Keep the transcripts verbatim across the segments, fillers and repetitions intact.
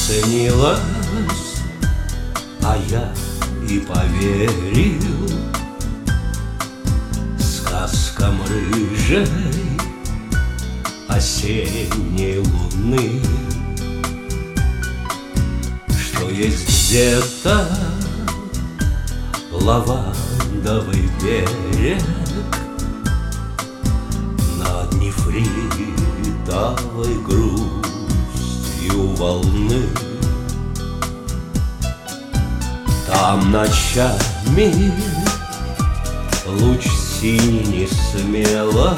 снилось, а я и поверил сказкам рыжей осенней луны, что есть где-то лавандовый берег над нефритовой грустью волны. Там ночами луч синий не смело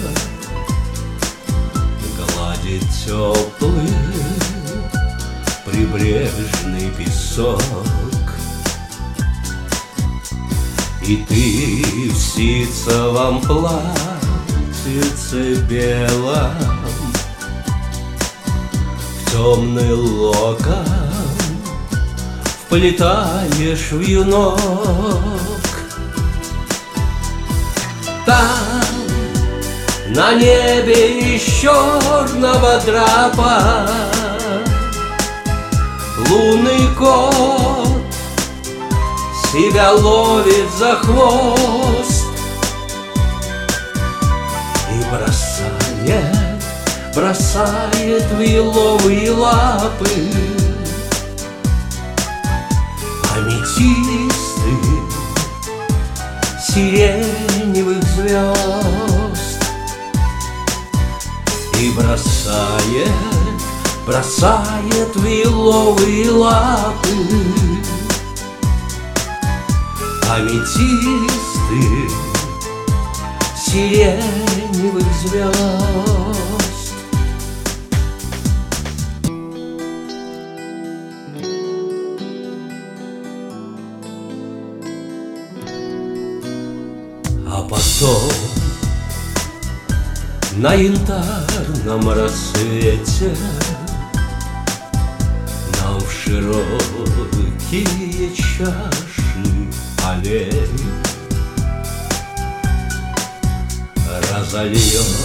гладит теплый прибрежный песок, и ты в ситцевом платьице белом в темный локон вплетаешь вьюнок. Там на небе из черного драпа лунный кот себя ловит за хвост и бросает, бросает в еловые лапы аметисты сиреневых звезд, и бросает, бросает в еловые лапы аметисты сиреневых звезд. А потом на янтарном рассвете нам в широкие чаши аллей разольет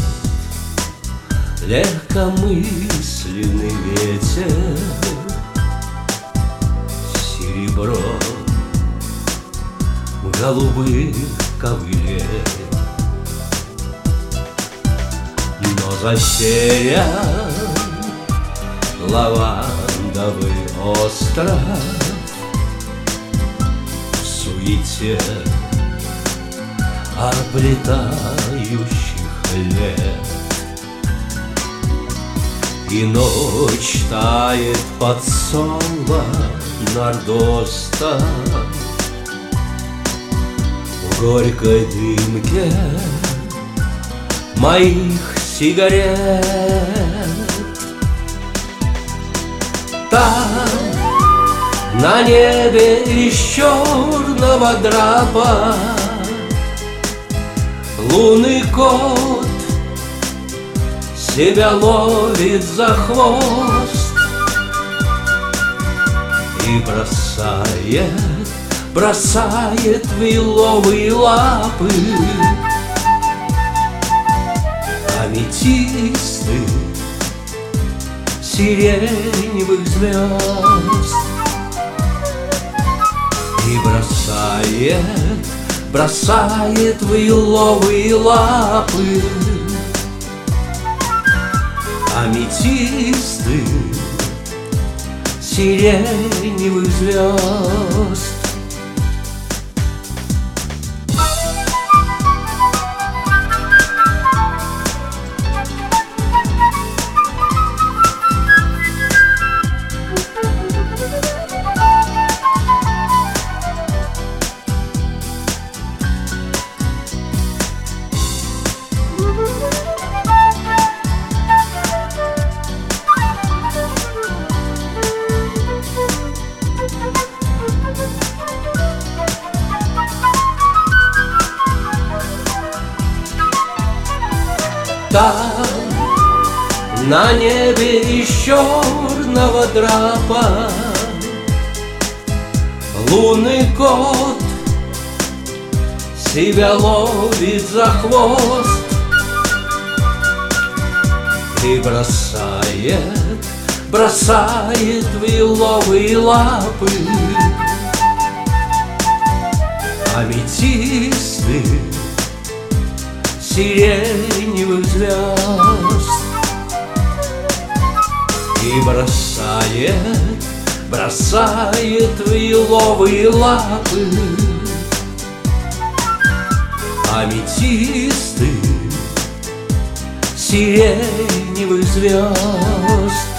легкомысленный ветер серебро голубых ковылей. Но затерян лавандовый остров в суете облетающих лет, и ночь тает под соло нардоста в горькой дымке моих сигарет. Там на небе из черного драпа лунный кот себя ловит за хвост и бросает, бросает в еловые лапы аметисты сиреневых звезд, и бросает, бросает в еловые лапы аметисты сиреневых звезд. Там на небе из черного драпа лунный кот себя ловит за хвост и бросает, бросает в еловые лапы аметисты сиреневых звезд и бросает, бросает в еловые лапы аметисты сиреневых звезд.